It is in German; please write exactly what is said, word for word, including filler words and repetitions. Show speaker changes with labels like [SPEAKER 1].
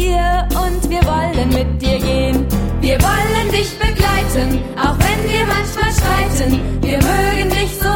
[SPEAKER 1] dir und wir wollen mit dir gehen. Wir wollen dich begleiten, auch wenn wir manchmal streiten. Wir mögen dich so